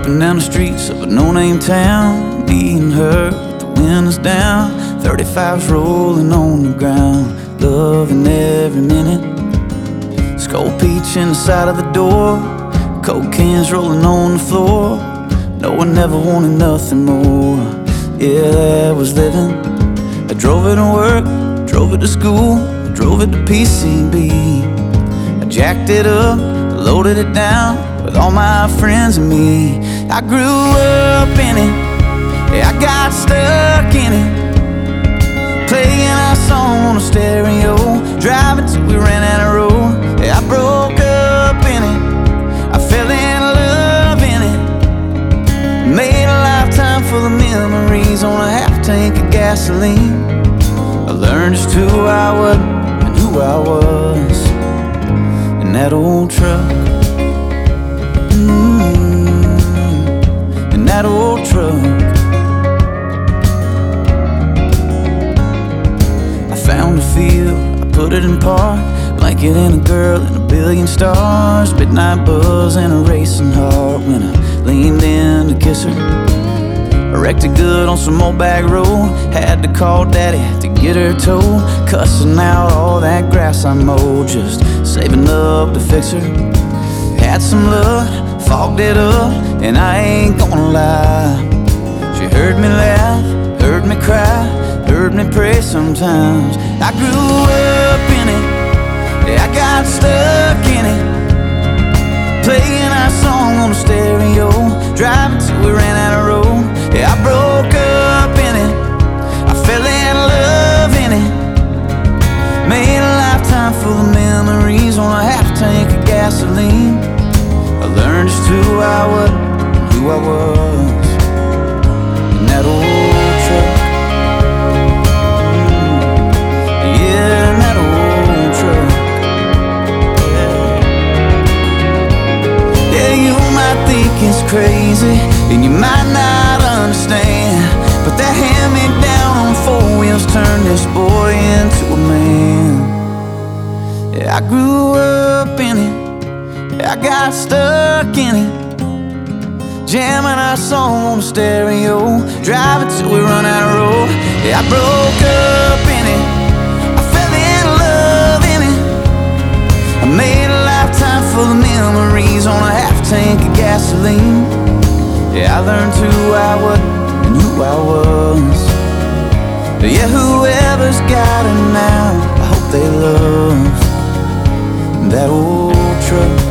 Creeping down the streets of a no-name town, me and her with the windows down, 35's rolling on the ground, loving every minute. Skull peach in the side of the door, coke cans rolling on the floor. No one never wanted nothing more. Yeah, that was living. I drove it to work, drove it to school, drove it to PCB. I jacked it up, loaded it down with all my friends and me. I grew up in it, yeah, I got stuck in it, playing our song on the stereo, driving till we ran out of road. Yeah, I broke up in it, I fell in love in it, made a lifetime full of memories on a half tank of gasoline. I learned just who I was and who I was in that old truck. In that old truck. I found a field, I put it in park, blanket and a girl and a billion stars, midnight buzz and a racing heart. When I leaned in to kiss her, I wrecked it good on some old back road, had to call daddy to get her towed, cussing out all that grass I mowed, just saving up to fix her. Had some luck, fogged it up, and I ain't gonna lie, she heard me laugh, heard me cry, heard me pray sometimes. I grew up in it, yeah, I got stuck in it, playing our song on the stereo, driving till we ran out of road. Yeah, I broke up in it, I fell in love in it, made a lifetime full of memories on a half tank of gasoline. I learned just who I was and who I was in that old truck. Yeah, in that old truck. Yeah, you might think it's crazy and you might not understand, but that hand-me-down on four wheels turned this boy into a man. Yeah, I grew up in it, I got stuck in it, jamming our song on the stereo, driving till we run out of road. Yeah, I broke up in it, I fell in love in it, I made a lifetime full of memories on a half tank of gasoline. Yeah, I learned who I was and who I was. Yeah, whoever's got it now, I hope they love that old truck.